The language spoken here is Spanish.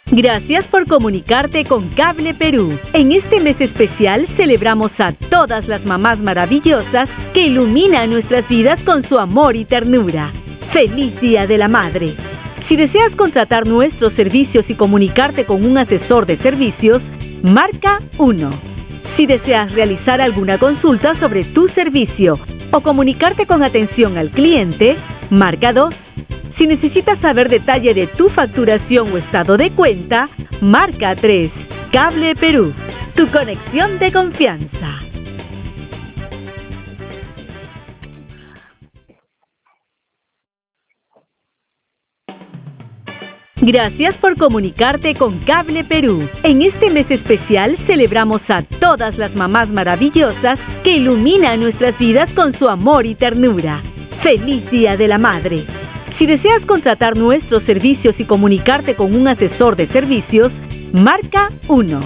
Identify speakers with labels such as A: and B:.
A: Gracias por comunicarte con Cable Perú. En este mes especial celebramos a todas las mamás maravillosas que iluminan nuestras vidas con su amor y ternura. ¡Feliz Día de la Madre! Si deseas contratar nuestros servicios y comunicarte con un asesor de servicios, marca 1. Si deseas realizar alguna consulta sobre tu servicio o comunicarte con atención al cliente, marca 2. Si necesitas saber detalle de tu facturación o estado de cuenta, marca 3. Cable Perú, tu conexión de confianza. Gracias por comunicarte con Cable Perú. En este mes especial celebramos a todas las mamás maravillosas que iluminan nuestras vidas con su amor y ternura. ¡Feliz Día de la Madre! Si deseas contratar nuestros servicios y comunicarte con un asesor de servicios, marca 1.